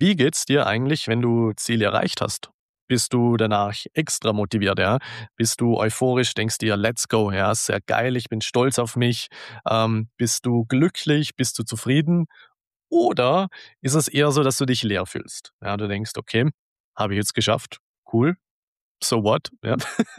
Wie geht's dir eigentlich, wenn du Ziele erreicht hast? Bist du danach extra motiviert, ja? Bist du euphorisch, denkst dir: „Let's go, ja, sehr geil, ich bin stolz auf mich." Bist du glücklich? Bist du zufrieden? Oder ist es eher so, dass du dich leer fühlst? Ja, du denkst: „Okay, habe ich jetzt geschafft. Cool, so what?" Ja.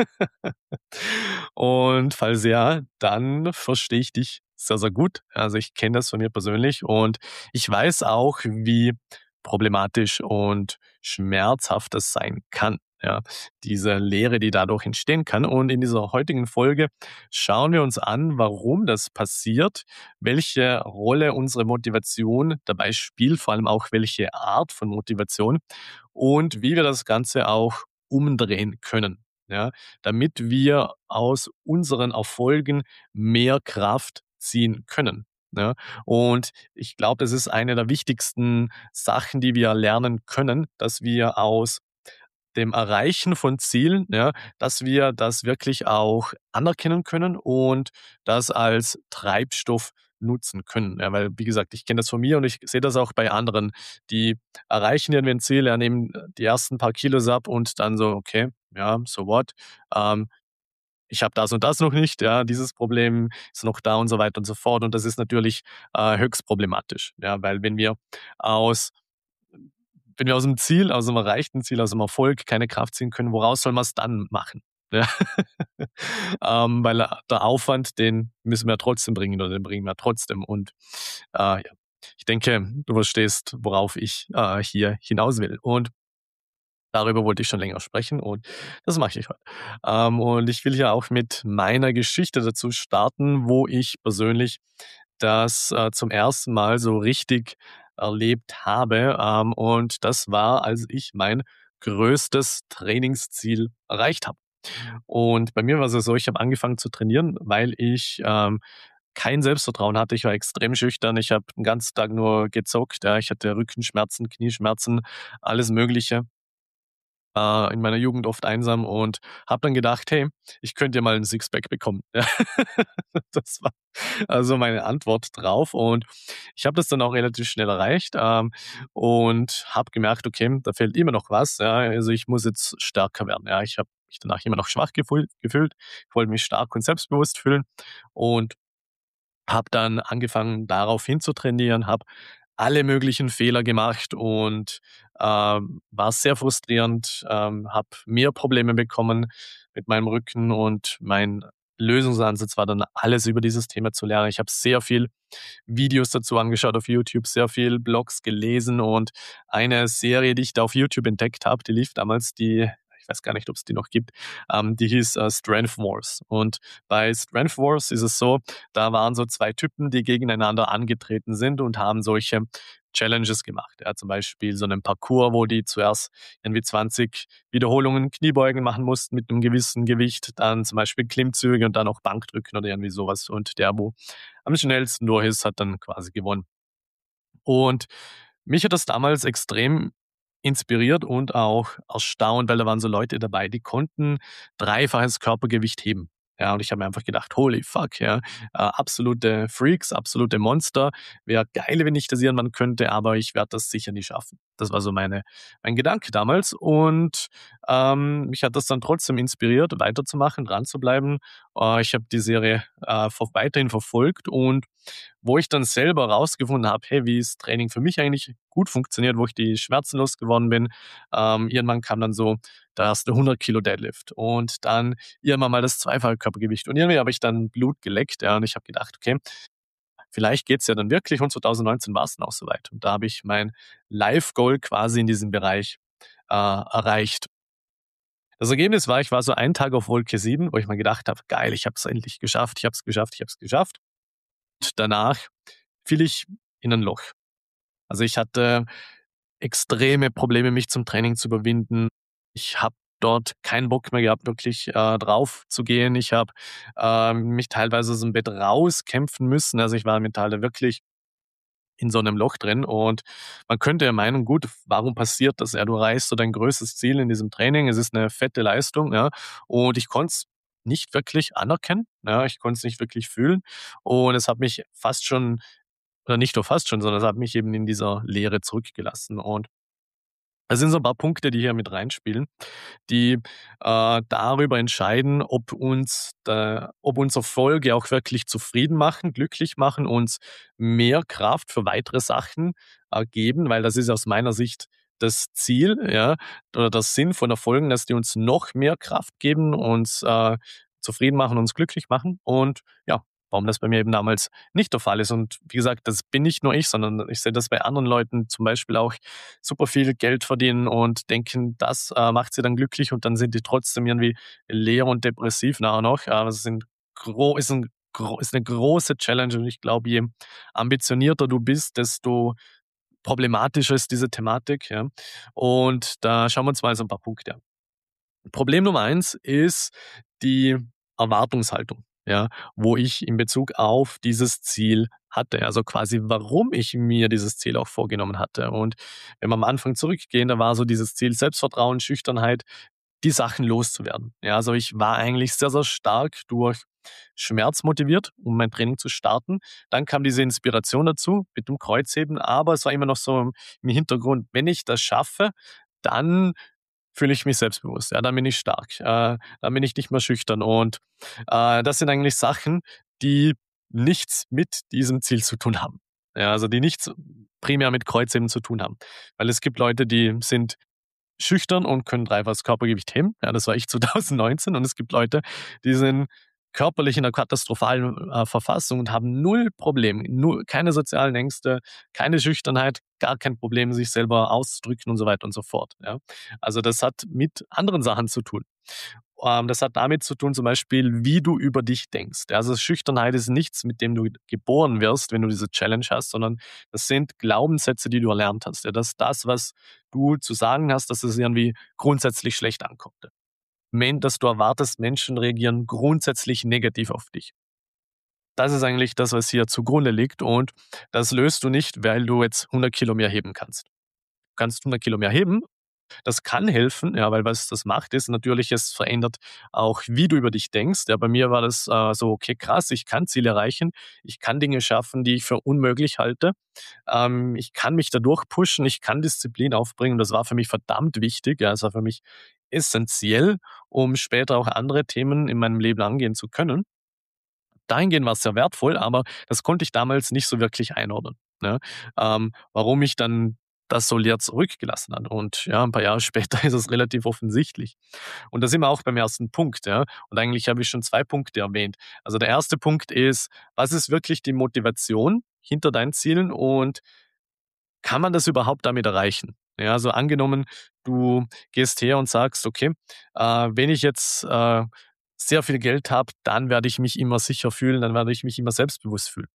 Und falls ja, dann verstehe ich dich sehr, sehr gut. Also, ich kenne das von mir persönlich und ich weiß auch, wie problematisch und schmerzhaft das sein kann, ja, diese Leere, die dadurch entstehen kann. Und in dieser heutigen Folge schauen wir uns an, warum das passiert, welche Rolle unsere Motivation dabei spielt, vor allem auch welche Art von Motivation und wie wir das Ganze auch umdrehen können, ja, damit wir aus unseren Erfolgen mehr Kraft ziehen können, ne? Und ich glaube, das ist eine der wichtigsten Sachen, die wir lernen können, dass wir aus dem Erreichen von Zielen, ja, dass wir das wirklich auch anerkennen können und das als Treibstoff nutzen können. Ja, weil, wie gesagt, ich kenne das von mir und ich sehe das auch bei anderen, die erreichen irgendwie ein Ziel, ja, nehmen die ersten paar Kilos ab und dann so, okay, ja, so what? Ähm, Ich habe das und das noch nicht, ja, dieses Problem ist noch da und so weiter und so fort. Und das ist natürlich höchst problematisch, ja, weil aus wenn wir aus dem Ziel, aus dem erreichten Ziel, aus dem Erfolg keine Kraft ziehen können, woraus soll man es dann machen? Ja. Weil der Aufwand, den müssen wir ja trotzdem bringen oder den bringen wir trotzdem. Und ja, ich denke, du verstehst, worauf ich hier hinaus will. Und darüber wollte ich schon länger sprechen und das mache ich heute. Und ich will hier auch mit meiner Geschichte dazu starten, wo ich persönlich das zum ersten Mal so richtig erlebt habe. Und das war, als ich mein größtes Trainingsziel erreicht habe. Und bei mir war es ja so, ich habe angefangen zu trainieren, weil ich kein Selbstvertrauen hatte. Ich war extrem schüchtern. Ich habe den ganzen Tag nur gezockt. Ja. Ich hatte Rückenschmerzen, Knieschmerzen, alles Mögliche in meiner Jugend oft einsam und habe dann gedacht: „Hey, ich könnte ja mal 'n Sixpack bekommen." Ja. Das war also meine Antwort drauf und ich habe das dann auch relativ schnell erreicht, und habe gemerkt: „Okay, da fehlt immer noch was, ja, also ich muss jetzt stärker werden." Ja, ich habe mich danach immer noch schwach gefühlt. Ich wollte mich stark und selbstbewusst fühlen und habe dann angefangen, daraufhin zu trainieren, habe alle möglichen Fehler gemacht und war sehr frustrierend, habe mehr Probleme bekommen mit meinem Rücken und mein Lösungsansatz war dann, alles über dieses Thema zu lernen. Ich habe sehr viel Videos dazu angeschaut auf YouTube, sehr viel Blogs gelesen und eine Serie, die ich da auf YouTube entdeckt habe, die lief damals, die ich weiß gar nicht, ob es die noch gibt, die hieß Strength Wars. Und bei Strength Wars ist es so, da waren so 2 Typen, die gegeneinander angetreten sind und haben solche Challenges gemacht. Ja, zum Beispiel so einen Parcours, wo die zuerst irgendwie 20 Wiederholungen Kniebeugen machen mussten mit einem gewissen Gewicht, dann zum Beispiel Klimmzüge und dann auch Bankdrücken oder irgendwie sowas. Und der, wo am schnellsten durch ist, hat dann quasi gewonnen. Und mich hat das damals extrem inspiriert und auch erstaunt, weil da waren so Leute dabei, die konnten dreifaches Körpergewicht heben. Ja, und ich habe mir einfach gedacht: „Holy fuck, ja, absolute Freaks, absolute Monster. Wäre geil, wenn ich das irgendwann könnte, aber ich werde das sicher nie schaffen." Das war so mein Gedanke damals und mich hat das dann trotzdem inspiriert, weiterzumachen, dran zu bleiben. Ich habe die Serie weiterhin verfolgt und wo ich dann selber rausgefunden habe, hey, wie das Training für mich eigentlich gut funktioniert, wo ich die Schmerzen losgeworden bin. Irgendwann kam dann so der erste 100 Kilo Deadlift und dann irgendwann mal das zweifache Körpergewicht. Und irgendwie habe ich dann Blut geleckt, ja, und ich habe gedacht, okay, vielleicht geht's ja dann wirklich und 2019 war es dann auch soweit. Und da habe ich mein Life-Goal quasi in diesem Bereich erreicht. Das Ergebnis war, ich war so einen Tag auf Wolke 7, wo ich mir gedacht habe, geil, ich habe es endlich geschafft, ich habe es geschafft, ich habe es geschafft. Und danach fiel ich in ein Loch. Also, ich hatte extreme Probleme, mich zum Training zu überwinden. Ich habe dort keinen Bock mehr gehabt, wirklich drauf zu gehen. Ich habe mich teilweise aus dem Bett rauskämpfen müssen. Also, ich war mental da wirklich in so einem Loch drin und man könnte ja meinen: „Gut, warum passiert das? Ja, du erreichst so dein größtes Ziel in diesem Training. Es ist eine fette Leistung", ja? Und ich konnte es nicht wirklich anerkennen, ja? Ich konnte es nicht wirklich fühlen und es hat mich fast schon oder nicht nur fast schon, sondern es hat mich eben in dieser Leere zurückgelassen. Und Das sind so ein paar Punkte, die hier mit reinspielen, die, darüber entscheiden, ob uns Erfolge auch wirklich zufrieden machen, glücklich machen, uns mehr Kraft für weitere Sachen, geben, weil das ist aus meiner Sicht das Ziel, ja, oder der Sinn von Erfolgen, dass die uns noch mehr Kraft geben, uns, zufrieden machen, uns glücklich machen und ja, warum das bei mir eben damals nicht der Fall ist. Und wie gesagt, das bin nicht nur ich, sondern ich sehe das bei anderen Leuten zum Beispiel auch super viel Geld verdienen und denken, das, macht sie dann glücklich und dann sind die trotzdem irgendwie leer und depressiv nachher noch. Das sind gro ist 'ne große Challenge und ich glaube, je ambitionierter du bist, desto problematischer ist diese Thematik, ja. Und da schauen wir uns mal so ein paar Punkte an. Problem Nummer eins ist die Erwartungshaltung, ja, wo ich in Bezug auf dieses Ziel hatte. Also quasi, warum ich mir dieses Ziel auch vorgenommen hatte. Und wenn wir am Anfang zurückgehen, da war so dieses Ziel Selbstvertrauen, Schüchternheit, die Sachen loszuwerden. Ja, also ich war eigentlich sehr, sehr stark durch Schmerz motiviert, um mein Training zu starten. Dann kam diese Inspiration dazu mit dem Kreuzheben, aber es war immer noch so im Hintergrund, wenn ich das schaffe, dann fühle ich mich selbstbewusst. Ja, dann bin ich stark. Dann bin ich nicht mehr schüchtern. Und das sind eigentlich Sachen, die nichts mit diesem Ziel zu tun haben. Ja, also die nichts primär mit Kreuzheben zu tun haben. Weil es gibt Leute, die sind schüchtern und können dreifaches Körpergewicht heben. Ja, das war ich 2019. Und es gibt Leute, die sind körperlich in einer katastrophalen Verfassung und haben null Problem, null, keine sozialen Ängste, keine Schüchternheit, gar kein Problem, sich selber auszudrücken und so weiter und so fort. Ja. Also das hat mit anderen Sachen zu tun. Das hat damit zu tun, zum Beispiel, wie du über dich denkst. Ja, also Schüchternheit ist nichts, mit dem du geboren wirst, wenn du diese Challenge hast, sondern das sind Glaubenssätze, die du erlernt hast. Ja, dass das, was du zu sagen hast, dass es irgendwie grundsätzlich schlecht ankommt. Dass du erwartest, Menschen reagieren grundsätzlich negativ auf dich. Das ist eigentlich das, was hier zugrunde liegt und das löst du nicht, weil du jetzt 100 Kilo mehr heben kannst. Du kannst 100 Kilo mehr heben, das kann helfen, ja, weil was das macht, ist natürlich, es verändert auch, wie du über dich denkst. Ja, bei mir war das so, okay, krass, ich kann Ziele erreichen, ich kann Dinge schaffen, die ich für unmöglich halte. Ich kann mich dadurch pushen, ich kann Disziplin aufbringen. Das war für mich verdammt wichtig. Ja, es war für mich essentiell, um später auch andere Themen in meinem Leben angehen zu können. Dahingehend war es sehr wertvoll, aber das konnte ich damals nicht so wirklich einordnen, ne? Warum ich dann das so leer zurückgelassen habe. Und ja, ein paar Jahre später ist es relativ offensichtlich. Und da sind wir auch beim ersten Punkt, ja. Und eigentlich habe ich schon 2 Punkte erwähnt. Also, der erste Punkt ist: Was ist wirklich die Motivation hinter deinen Zielen und kann man das überhaupt damit erreichen? Ja, also angenommen, du gehst her und sagst: „Okay, wenn ich jetzt, sehr viel Geld habe, dann werde ich mich immer sicher fühlen, dann werde ich mich immer selbstbewusst fühlen.“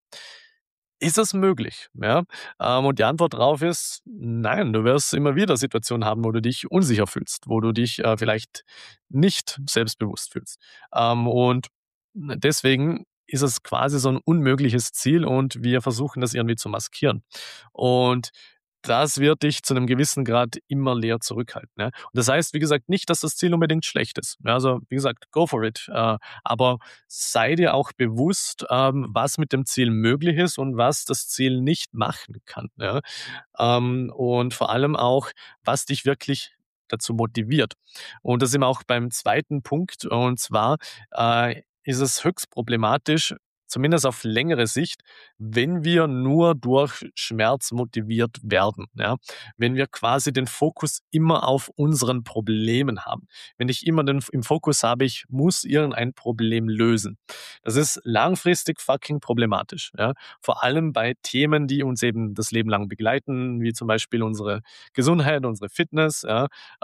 Ist das möglich? Ja? Und die Antwort darauf ist: Nein, du wirst immer wieder Situationen haben, wo du dich unsicher fühlst, wo du dich, vielleicht nicht selbstbewusst fühlst. Und deswegen ist es quasi so ein unmögliches Ziel und wir versuchen das irgendwie zu maskieren. Und das wird dich zu einem gewissen Grad immer leer zurückhalten, ja? Und das heißt, wie gesagt, nicht, dass das Ziel unbedingt schlecht ist. Ja, also, wie gesagt, go for it. Aber sei dir auch bewusst, was mit dem Ziel möglich ist und was das Ziel nicht machen kann, ja? Und vor allem auch, was dich wirklich dazu motiviert. Und da sind wir auch beim zweiten Punkt, und zwar, ist es höchst problematisch, zumindest auf längere Sicht, wenn wir nur durch Schmerz motiviert werden, ja? Wenn wir quasi den Fokus immer auf unseren Problemen haben. Wenn ich immer den im Fokus habe, ich muss irgendein Problem lösen. Das ist langfristig fucking problematisch, ja? Vor allem bei Themen, die uns eben das Leben lang begleiten, wie zum Beispiel unsere Gesundheit, unsere Fitness, ja?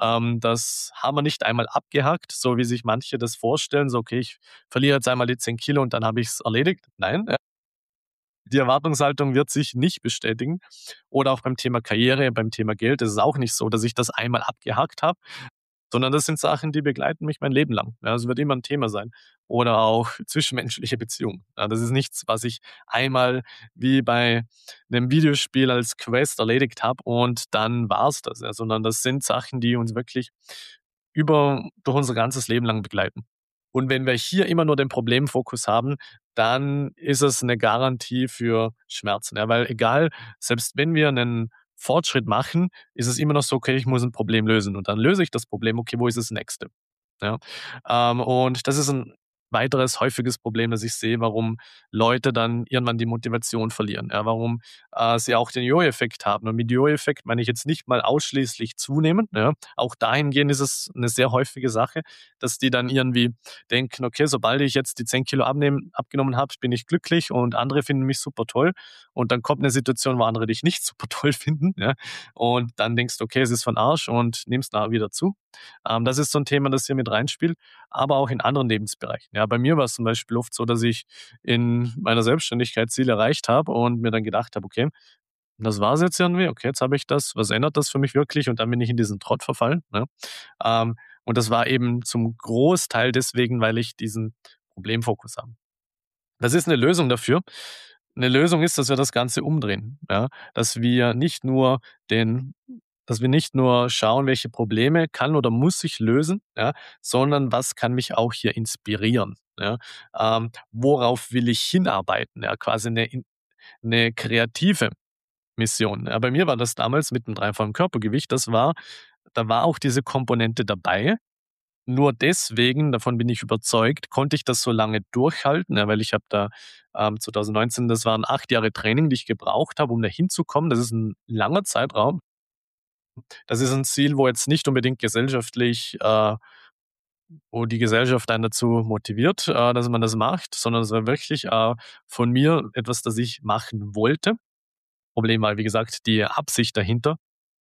Das haben wir nicht einmal abgehakt, so wie sich manche das vorstellen, so: „Okay, ich verliere jetzt einmal die 10 Kilo und dann habe ich's erledigt.“ Nein, die Erwartungshaltung wird sich nicht bestätigen. Oder auch beim Thema Karriere, beim Thema Geld ist es auch nicht so, dass ich das einmal abgehakt habe, sondern das sind Sachen, die begleiten mich mein Leben lang. Ja, es wird immer ein Thema sein. Oder auch zwischenmenschliche Beziehungen. Ja, das ist nichts, was ich einmal wie bei einem Videospiel als Quest erledigt habe und dann war's das, ja, sondern das sind Sachen, die uns wirklich durch unser ganzes Leben lang begleiten. Und wenn wir hier immer nur den Problemfokus haben, dann ist es eine Garantie für Schmerzen, ja, weil egal, selbst wenn wir einen Fortschritt machen, ist es immer noch so: „Okay, ich muss ein Problem lösen.“ Und dann löse ich das Problem. Okay, wo ist das Nächste? Ja. Und das ist ein weiteres häufiges Problem, das ich sehe, warum Leute dann irgendwann die Motivation verlieren, ja, warum, sie auch den Jojo-Effekt haben. Und mit Jojo-Effekt meine ich jetzt nicht mal ausschließlich zunehmen, ja. Auch dahingehend ist es eine sehr häufige Sache, dass die dann irgendwie denken: „Okay, sobald ich jetzt die 10 Kilo abgenommen habe, bin ich glücklich und andere finden mich super toll.“ Und dann kommt eine Situation, wo andere dich nicht super toll finden, ja. Und dann denkst du: „Okay, es ist von Arsch“ und nimmst nachher wieder zu. Das ist so ein Thema, das hier mit reinspielt, aber auch in anderen Lebensbereichen. Ja, bei mir war es zum Beispiel oft so, dass ich in meiner Selbstständigkeit Ziel erreicht habe und mir dann gedacht habe: „Okay, das war's jetzt irgendwie. Okay, jetzt habe ich das. Was ändert das für mich wirklich?“ Und dann bin ich in diesen Trott verfallen, ne? Und das war eben zum Großteil deswegen, weil ich diesen Problemfokus habe. Das ist eine Lösung dafür. Eine Lösung ist, dass wir das Ganze umdrehen, ja? Den dass wir nicht nur schauen, welche Probleme kann oder muss ich lösen, ja, sondern was kann mich auch hier inspirieren, ja? Worauf will ich hinarbeiten, ja, quasi eine kreative Mission. Ja, bei mir war das damals mit dem dreifachen Körpergewicht, da war auch diese Komponente dabei, nur deswegen, davon bin ich überzeugt, konnte ich das so lange durchhalten, ja, weil ich habe da, 2019, das waren 8 Jahre Training, die ich gebraucht habe, um da hinzukommen. Das ist ein langer Zeitraum. Das ist ein Ziel, wo jetzt nicht unbedingt gesellschaftlich wo die Gesellschaft einen dazu motiviert, dass man das macht, sondern es war wirklich, von mir etwas, das ich machen wollte. Problem war, wie gesagt, die Absicht dahinter.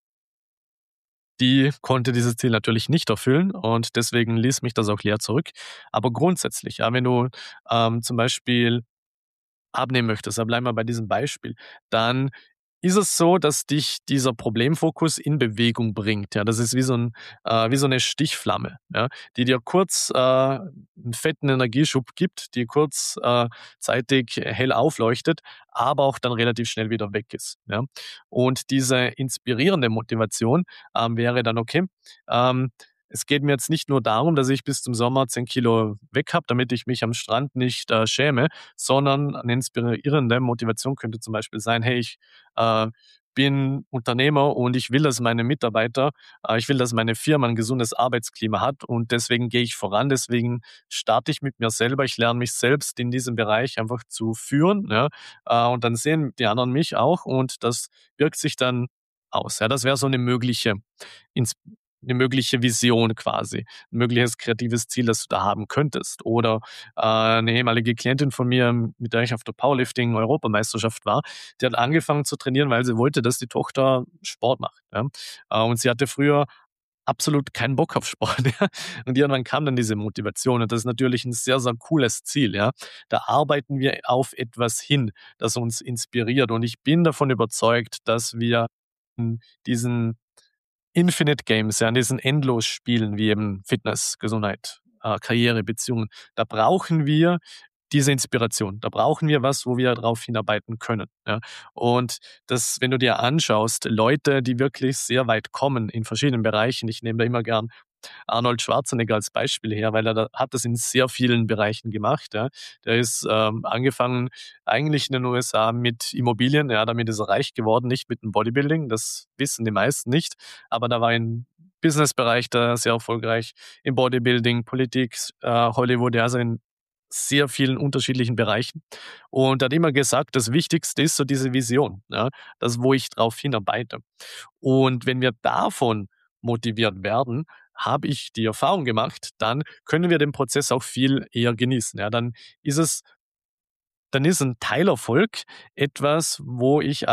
Die konnte dieses Ziel natürlich nicht erfüllen und deswegen ließ mich das auch leer zurück. Aber grundsätzlich, ja, wenn du, zum Beispiel abnehmen möchtest, da bleiben wir bei diesem Beispiel, dann ist es so, dass dich dieser Problemfokus in Bewegung bringt. Ja, das ist wie so eine Stichflamme, ja, die dir kurz, 'n fetten Energieschub gibt, die kurz, zeitig hell aufleuchtet, aber auch dann relativ schnell wieder weg ist, ja. Und diese inspirierende Motivation, wäre dann: „Okay, ähm, es geht mir jetzt nicht nur darum, dass ich bis zum Sommer 10 Kilo weg habe, damit ich mich am Strand nicht, schäme, sondern eine inspirierende Motivation könnte zum Beispiel sein: „Hey, äh, bin Unternehmer und ich will, dass meine Firma ein gesundes Arbeitsklima hat und deswegen gehe ich voran. Deswegen starte ich mit mir selber. Ich lerne mich selbst in diesem Bereich einfach zu führen, ja, und dann sehen die anderen mich auch und das wirkt sich dann aus.“ Ja, das wäre so ins 'ne mögliche Vision quasi, 'n mögliches kreatives Ziel, das du da haben könntest. Oder, 'ne ehemalige Klientin von mir, mit der ich auf der Powerlifting-Europameisterschaft war, die hat angefangen zu trainieren, weil sie wollte, dass die Tochter Sport macht, ja. Und sie hatte früher absolut keinen Bock auf Sport, ja. Und irgendwann kam dann diese Motivation und das ist natürlich 'n sehr, sehr cooles Ziel, ja. Da arbeiten wir auf etwas hin, das uns inspiriert und ich bin davon überzeugt, dass wir in diesen Infinite Games, ja, an diesen Endlosspielen wie eben Fitness, Gesundheit, Karriere, Beziehungen, da brauchen wir diese Inspiration. Da brauchen wir was, wo wir drauf hinarbeiten können, ja. Und das, wenn du dir anschaust, Leute, die wirklich sehr weit kommen in verschiedenen Bereichen, ich nehme da immer gern Arnold Schwarzenegger als Beispiel her, weil er da hat das in sehr vielen Bereichen gemacht, ja. Der ist, angefangen eigentlich in den USA mit Immobilien, ja, damit ist er reich geworden, nicht mit dem Bodybuilding, das wissen die meisten nicht, aber da war im Businessbereich da sehr erfolgreich, im Bodybuilding, Politik, Hollywood, ja, also in sehr vielen unterschiedlichen Bereichen. Und er hat immer gesagt, das Wichtigste ist so diese Vision, ja, das, wo ich drauf hinarbeite. Und wenn wir davon motiviert werden, habe ich die Erfahrung gemacht, dann können wir den Prozess auch viel eher genießen. Ja, ist es dann ist ein Teilerfolg etwas, wo ich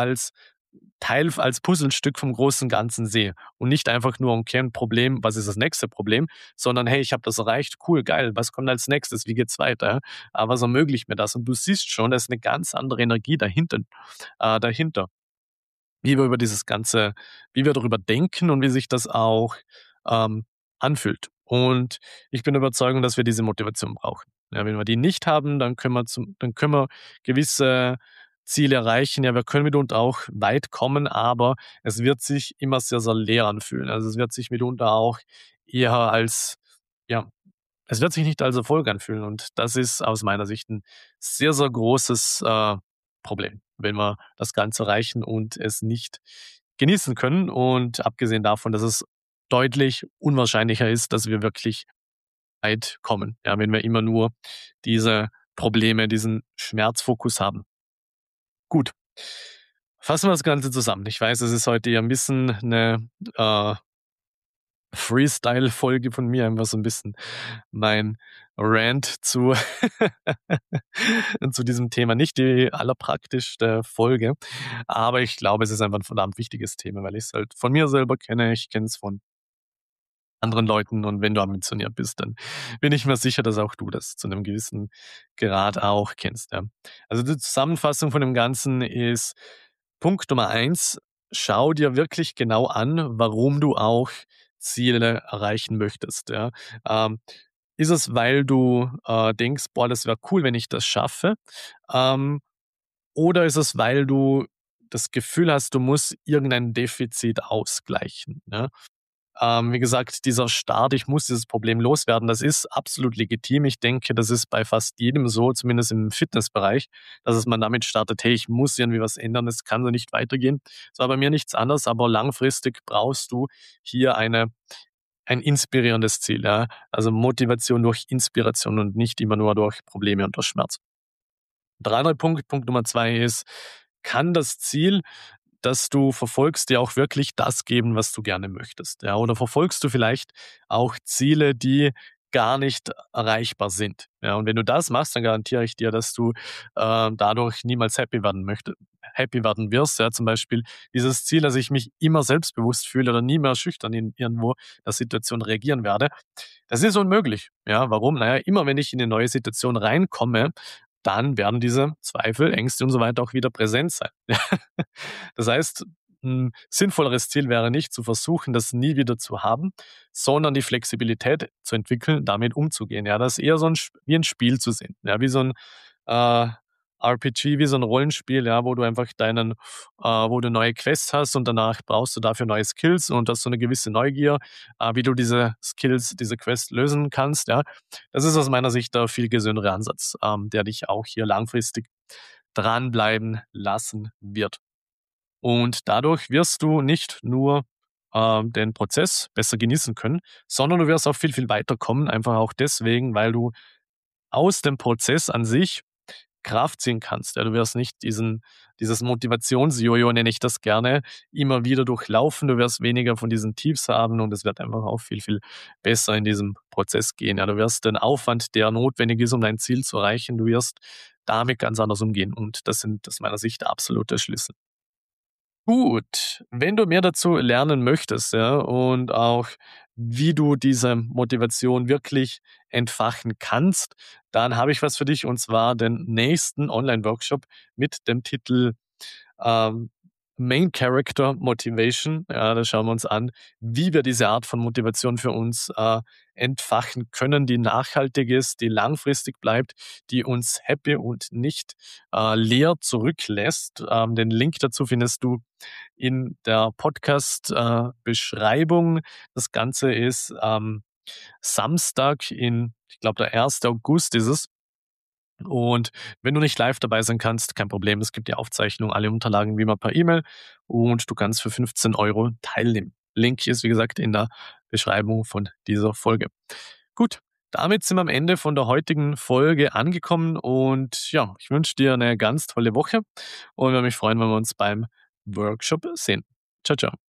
als Puzzlestück vom großen Ganzen sehe und nicht einfach nur: „Okay, 'n Problem, was ist das nächste Problem?“, sondern: „Hey, ich habe das erreicht, cool, geil, was kommt als Nächstes? Wie geht's weiter?“ Was ermöglicht mir das? Und du siehst schon, da ist 'ne ganz andere Energie dahinter wie wir über dieses Ganze wie wir darüber denken und wie sich das auch, ähm, anfühlt. Und ich bin der Überzeugung, dass wir diese Motivation brauchen. Ja, wenn wir die nicht haben, dann können wir gewisse Ziele erreichen. Ja, wir können mitunter auch weit kommen, aber es wird sich immer sehr, sehr leer anfühlen. Also, es wird sich mitunter auch eher als ja, es wird sich nicht als Erfolg anfühlen und das ist aus meiner Sicht ein sehr, sehr großes, Problem, wenn wir das Ganze erreichen und es nicht genießen können. Und abgesehen davon, dass es deutlich unwahrscheinlicher ist, dass wir wirklich weit kommen, ja, wenn wir immer nur diese Probleme, diesen Schmerzfokus haben. Gut, fassen wir das Ganze zusammen. Ich weiß, es ist heute ja ein bisschen eine äh, Freestyle-Folge von mir, einfach so ein bisschen mein Rant zu zu diesem Thema. Nicht die allerpraktischste Folge, aber ich glaube, es ist einfach ein verdammt wichtiges Thema, weil ich's halt von mir selber kenne. Ich kenne es von anderen Leuten und wenn du ambitioniert bist, dann bin ich mir sicher, dass auch du das zu einem gewissen Grad auch kennst, ja. Also, die Zusammenfassung von dem Ganzen ist Punkt Nummer eins: Schau dir wirklich genau an, warum du auch Ziele erreichen möchtest, ja. Ähm, Ist es, weil du, denkst: „Boah, das wäre cool, wenn ich das schaffe?“ Ähm, oder ist es, weil du das Gefühl hast, du musst irgendein Defizit ausgleichen, ne? Wie gesagt, dieser Start, ich muss dieses Problem loswerden, das ist absolut legitim. Ich denke, das ist bei fast jedem so, zumindest im Fitnessbereich, dass es man damit startet, hey, ich muss irgendwie was ändern, es kann so nicht weitergehen. Das war bei mir nichts anderes, aber langfristig brauchst du hier ein inspirierendes Ziel, ja. Also Motivation durch Inspiration und nicht immer nur durch Probleme und durch Schmerz. Der andere Punkt, Punkt Nummer zwei ist, kann das Ziel, das du verfolgst, dir auch wirklich das geben, was du gerne möchtest, ja? Oder verfolgst du vielleicht auch Ziele, die gar nicht erreichbar sind, ja? Und wenn du das machst, dann garantiere ich dir, dass du, dadurch niemals happy werden wirst, ja? Zum Beispiel dieses Ziel, dass ich mich immer selbstbewusst fühle oder nie mehr schüchtern in irgendwo der Situation reagieren werde. Das ist unmöglich, ja? Warum? Na ja, immer wenn ich in eine neue Situation reinkomme, dann werden diese Zweifel, Ängste und so weiter auch wieder präsent sein. Das heißt, 'n sinnvolleres Ziel wäre nicht zu versuchen, das nie wieder zu haben, sondern die Flexibilität zu entwickeln, damit umzugehen. Ja, das eher so 'n Sp wie 'n Spiel zu sehen, ja, wie so 'n, äh, RPG, wie so 'n Rollenspiel, ja, wo du einfach wo du neue Quests hast und danach brauchst du dafür neue Skills und hast so 'ne gewisse Neugier, wie du diese Skills, diese Quest lösen kannst, ja. Das ist aus meiner Sicht der viel gesündere Ansatz, der dich auch hier langfristig dranbleiben lassen wird. Und dadurch wirst du nicht nur, den Prozess besser genießen können, sondern du wirst auch viel, viel weiterkommen, einfach auch deswegen, weil du aus dem Prozess an sich Kraft ziehen kannst. Ja, du wirst nicht dieses Motivationsjojo, nenne ich das gerne, immer wieder durchlaufen. Du wirst weniger von diesen Tiefs haben und es wird einfach auch viel, viel besser in diesem Prozess gehen. Ja, du wirst den Aufwand, der notwendig ist, um dein Ziel zu erreichen, du wirst damit ganz anders umgehen und das sind aus meiner Sicht der absolute Schlüssel. Gut, wenn du mehr dazu lernen möchtest, ja, und auch wie du diese Motivation wirklich entfachen kannst, dann habe ich was für dich und zwar den nächsten Online-Workshop mit dem Titel ähm, Main Character Motivation. Ja, da schauen wir uns an, wie wir diese Art von Motivation für uns entfachen können, die nachhaltig ist, die langfristig bleibt, die uns happy und nicht leer zurücklässt. Den Link dazu findest du in der Podcast-Beschreibung. Das Ganze ist am Samstag ich glaube, der 1. August ist es. Und wenn du nicht live dabei sein kannst, kein Problem. Es gibt die Aufzeichnung, alle Unterlagen wie immer per E-Mail und du kannst für 15 € teilnehmen. Link ist, wie gesagt, in der Beschreibung von dieser Folge. Gut, damit sind wir am Ende von der heutigen Folge angekommen und ja, ich wünsche dir eine ganz tolle Woche und würde mich freuen, wenn wir uns beim Workshop sehen. Ciao, ciao.